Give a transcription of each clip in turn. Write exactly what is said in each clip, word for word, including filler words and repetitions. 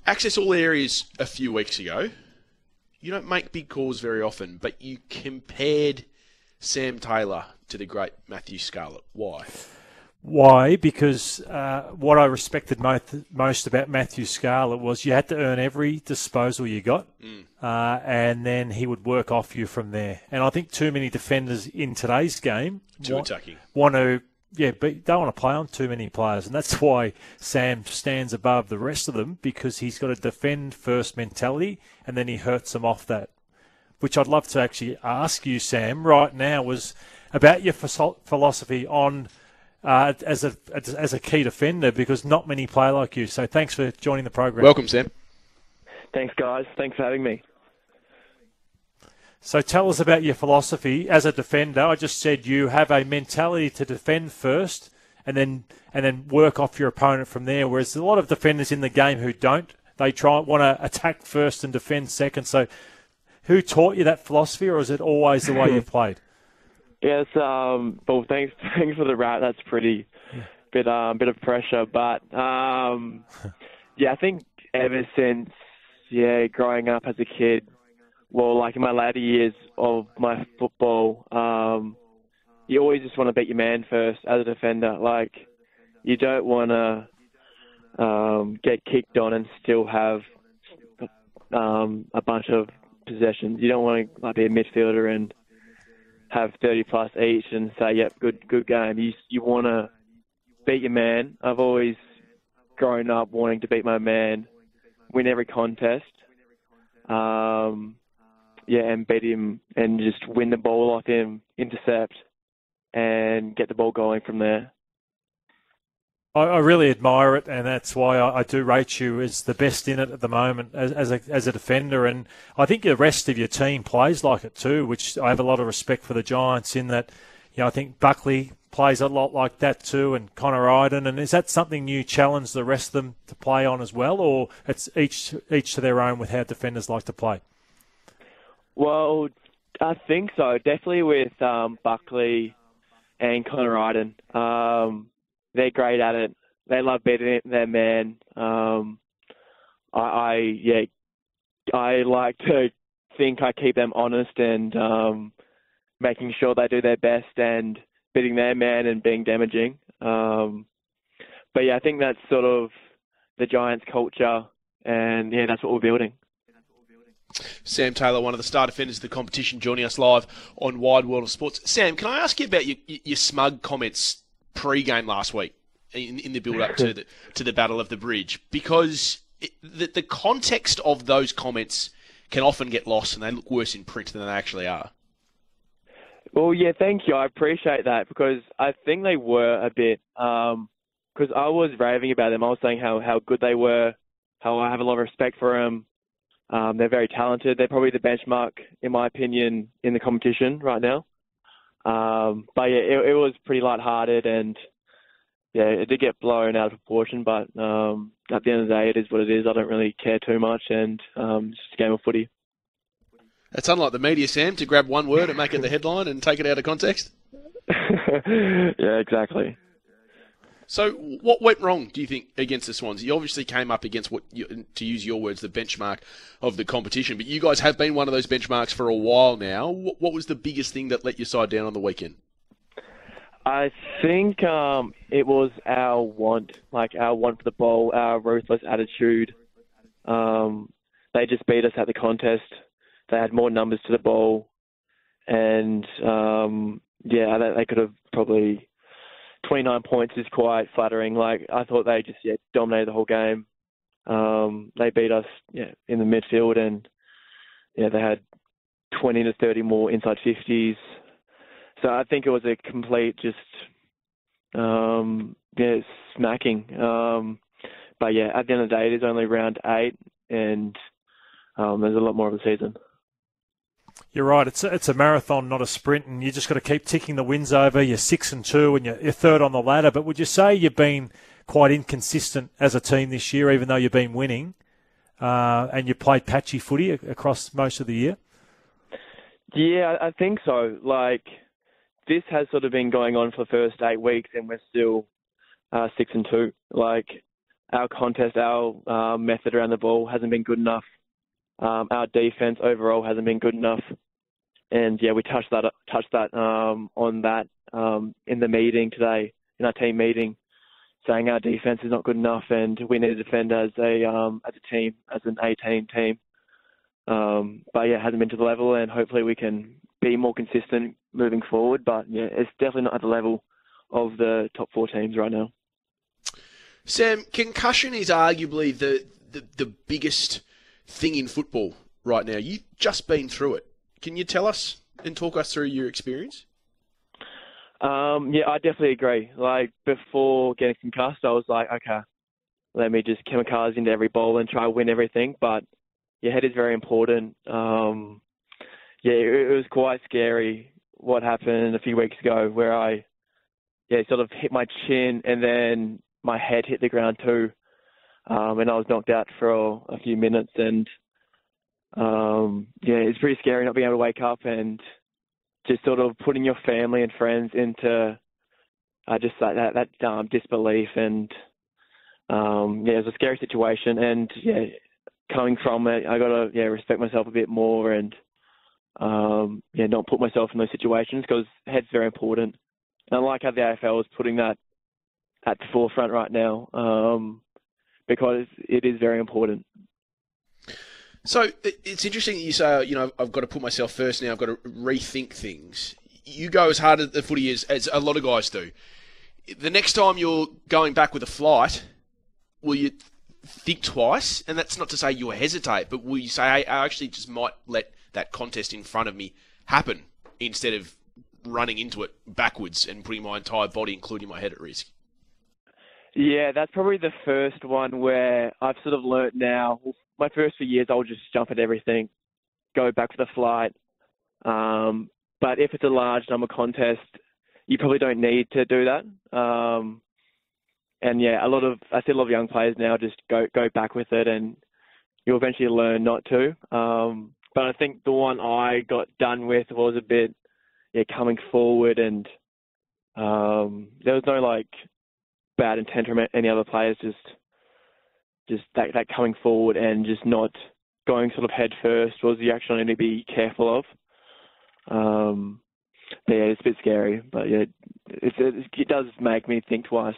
Access all areas a few weeks ago. You don't make big calls very often, but you compared Sam Taylor to the great Matthew Scarlett. Why? Why? Because uh, what I respected most, most about Matthew Scarlett was you had to earn every disposal you got, mm. uh, and then he would work off you from there. And I think too many defenders in today's game too want, attacking. want to, yeah, but don't want to play on too many players, and that's why Sam stands above the rest of them, because he's got a defend first mentality, and then he hurts them off that. Which I'd love to actually ask you, Sam, right now was about your philosophy on. Uh, as a as a key defender, because not many play like you. So thanks for joining the program. Welcome, Sam. Thanks, guys. Thanks for having me. So tell us about your philosophy as a defender. I just said you have a mentality to defend first, and then and then work off your opponent from there. Whereas a lot of defenders in the game who don't, they try want to attack first and defend second. So who taught you that philosophy, or is it always the way you played? Yes, um, well, thanks, thanks for the rap. That's pretty yeah. bit, um, bit of pressure, but um, yeah, I think ever since yeah, growing up as a kid, well, like in my latter years of my football, um, you always just want to beat your man first as a defender. Like, you don't want to um, get kicked on and still have um, a bunch of possessions. You don't want to like be a midfielder and have thirty plus each and say, yep, good good game. You you want to beat your man. I've always grown up wanting to beat my man, win every contest, um, yeah, and beat him and just win the ball off him, intercept, and get the ball going from there. I, I really admire it, and that's why I, I do rate you as the best in it at the moment as, as a as a defender. And I think the rest of your team plays like it too, which I have a lot of respect for the Giants in that. You know, I think Buckley plays a lot like that too, and Connor Iden. And is that something you challenge the rest of them to play on as well, or it's each each to their own with how defenders like to play? Well, I think so. Definitely with um, Buckley and Connor Iden. Um, They're great at it. They love beating their man. Um, I, I yeah, I like to think I keep them honest and um, making sure they do their best and beating their man and being damaging. Um, but yeah, I think that's sort of the Giants' culture, and yeah, that's what we're building. Sam Taylor, one of the star defenders of the competition, joining us live on Wide World of Sports. Sam, can I ask you about your, your smug comments pre-game last week in, in the build-up to the to the Battle of the Bridge? Because it, the, the context of those comments can often get lost and they look worse in print than they actually are. Well, yeah, thank you. I appreciate that because I think they were a bit, because um, I was raving about them. I was saying how, how good they were, how I have a lot of respect for them. Um, they're very talented. They're probably the benchmark, in my opinion, in the competition right now. Um, but yeah, it, it was pretty lighthearted and yeah, it did get blown out of proportion. But um, at the end of the day, it is what it is. I don't really care too much, and um, it's just a game of footy. It's unlike the media, Sam, to grab one word and make it the headline and take it out of context. Yeah, exactly. So what went wrong, do you think, against the Swans? You obviously came up against, what, you, to use your words, the benchmark of the competition, but you guys have been one of those benchmarks for a while now. What, what was the biggest thing that let your side down on the weekend? I think um, it was our want, like our want for the ball, our ruthless attitude. Um, they just beat us at the contest. They had more numbers to the ball, and um, yeah, they, they could have probably... twenty-nine points is quite flattering. Like, I thought they just yeah, dominated the whole game. Um, they beat us yeah, in the midfield, and yeah, they had twenty to thirty more inside fifties. So I think it was a complete just um, yeah, smacking. Um, but yeah, at the end of the day, it is only round eight, and um, there's a lot more of the season. You're right. It's a, it's a marathon, not a sprint, and you just got to keep ticking the wins over. You're six and two, and you're, you're third on the ladder. But would you say you've been quite inconsistent as a team this year, even though you've been winning, uh, and you played patchy footy across most of the year? Yeah, I think so. Like, this has sort of been going on for the first eight weeks, and we're still uh, six and two. Like, our contest, our uh, method around the ball hasn't been good enough. Um, our defense overall hasn't been good enough. And yeah, we touched that touched that um, on that um, in the meeting today, in our team meeting, saying our defense is not good enough and we need to defend as a um, as a team, as an eighteen team. Um, but yeah, it hasn't been to the level, and hopefully we can be more consistent moving forward. But yeah, it's definitely not at the level of the top four teams right now. Sam, concussion is arguably the, the, the biggest thing in football right now. You've just been through it. Can you tell us and talk us through your experience? Um, yeah, I definitely agree. Like, before getting concussed, I was like, okay, let me just kamikaze into every ball and try to win everything. But your head is very important. Um, yeah, it, it was quite scary what happened a few weeks ago, where I, yeah, sort of hit my chin and then my head hit the ground too. Um, and I was knocked out for a, a few minutes, and um, yeah, it's pretty scary not being able to wake up and just sort of putting your family and friends into uh, just like that, that um, disbelief. And um, yeah, it was a scary situation. And yeah, coming from it, I got to yeah respect myself a bit more and um, yeah, not put myself in those situations, because head's very important. And I like how the A F L is putting that at the forefront right now, um, because it is very important. So it's interesting that you say, you know, I've got to put myself first now, I've got to rethink things. You go as hard at the footy as, as a lot of guys do. The next time you're going back with a flight, will you think twice? And that's not to say you'll hesitate, but will you say, hey, I actually just might let that contest in front of me happen instead of running into it backwards and putting my entire body, including my head, at risk? Yeah, that's probably the first one where I've sort of learnt now. My first few years, I'll just jump at everything, go back for the flight. Um, but if it's a large number contest, you probably don't need to do that. Um, and yeah, a lot of I see a lot of young players now just go go back with it, and you'll eventually learn not to. Um, but I think the one I got done with was a bit, yeah, coming forward, and um, there was no like bad intent from any other players, just just that, that coming forward and just not going sort of head first was the action I need to be careful of. Um, but yeah, it's a bit scary, but yeah, it, it, it does make me think twice.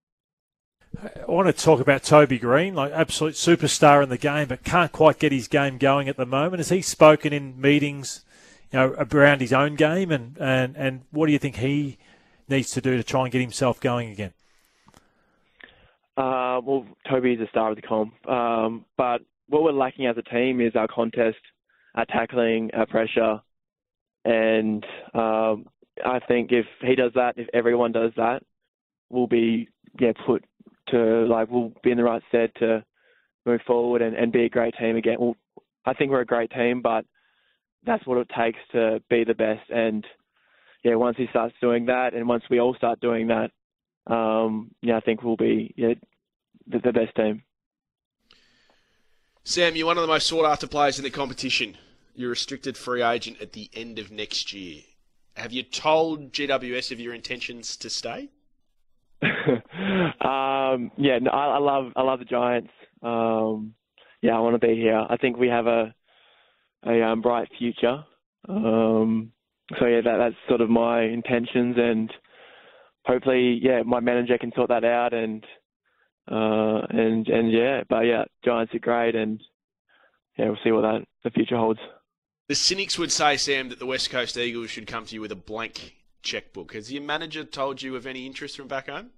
I want to talk about Toby Green, like absolute superstar in the game, but can't quite get his game going at the moment. Has he spoken in meetings, you know, around his own game, and, and, and what do you think he needs to do to try and get himself going again? Uh, well, Toby is a star of the comp, um, but what we're lacking as a team is our contest, our tackling, our pressure, and um, I think if he does that, if everyone does that, we'll be yeah put to like we'll be in the right stead to move forward and, and be a great team again. Well, I think we're a great team, but that's what it takes to be the best. And yeah, once he starts doing that, and once we all start doing that, Um, yeah, I think we'll be yeah, the, the best team. Sam, you're one of the most sought-after players in the competition. You're a restricted free agent at the end of next year. Have you told G W S of your intentions to stay? um, yeah, no, I, I love I love the Giants. Um, yeah, I want to be here. I think we have a a um, bright future. Um, so yeah, that, that's sort of my intentions, and hopefully, yeah, my manager can sort that out, and uh, and and yeah, but yeah, Giants are great, and yeah, we'll see what that the future holds. The cynics would say, Sam, that the West Coast Eagles should come to you with a blank checkbook. Has your manager told you of any interest from back home?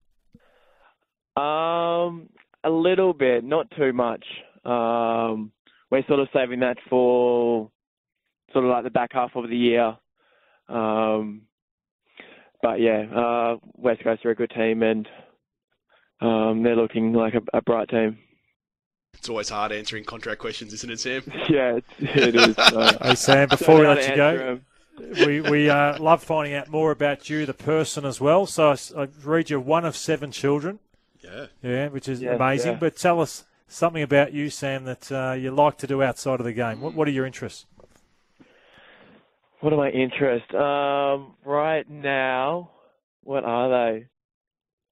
Um, a little bit, not too much. Um, we're sort of saving that for sort of like the back half of the year. Um, but yeah, uh, West Coast are a good team, and um, they're looking like a, a bright team. It's always hard answering contract questions, isn't it, Sam? Yeah, it, it is. So. Hey, Sam, before we let you go, we, we uh, love finding out more about you, the person, as well. So I, I read you're one of seven children. Yeah. Yeah, which is yeah, amazing. Yeah. But tell us something about you, Sam, that uh, you like to do outside of the game. What, what are your interests? What are my interests? Um, right now, what are they?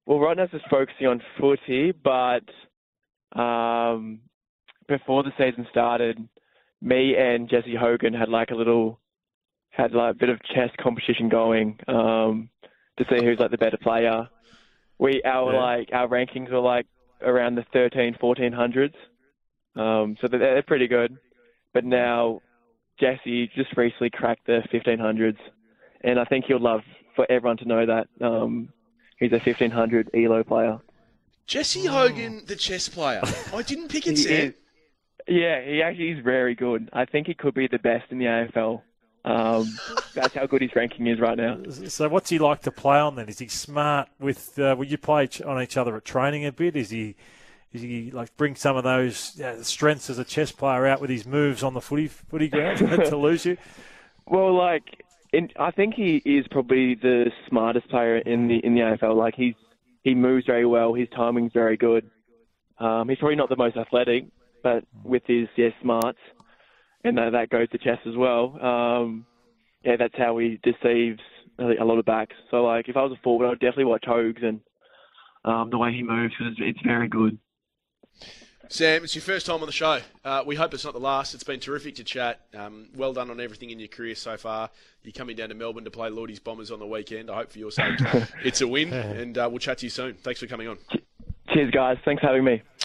well, right now just focusing on footy, but um, before the season started, me and Jesse Hogan had like a little, had like a bit of chess competition going um, to see who's like the better player. We our Yeah. like our rankings were like around the thirteen, fourteen hundreds, um, so they're, they're pretty good. But now Jesse just recently cracked the fifteen hundreds, and I think he'll love for everyone to know that um, he's a fifteen hundred E L O player. Jesse Hogan, the chess player. I didn't pick it, He Sam. is, yeah, he actually is very good. I think he could be the best in the A F L. Um, that's how good his ranking is right now. So what's he like to play on then? Is he smart with, uh, will you play ch- on each other at training a bit? Is he, is he like bring some of those uh, strengths as a chess player out with his moves on the footy, footy ground to lose you? Well, like, in, I think he is probably the smartest player in the in the A F L. Like, he's he moves very well. His timing's very good. Um, he's probably not the most athletic, but with his yeah, smarts, and that, that goes to chess as well. Um, yeah, that's how he deceives a lot of backs. So, like, if I was a forward, I'd definitely watch Hogs and um, the way he moves, because it's, it's very good. Sam, it's your first time on the show. Uh, we hope it's not the last. It's been terrific to chat. Um, well done on everything in your career so far. You're coming down to Melbourne to play Lordy's Bombers on the weekend. I hope for your sake it's a win, and uh, we'll chat to you soon. Thanks for coming on. Cheers, guys. Thanks for having me.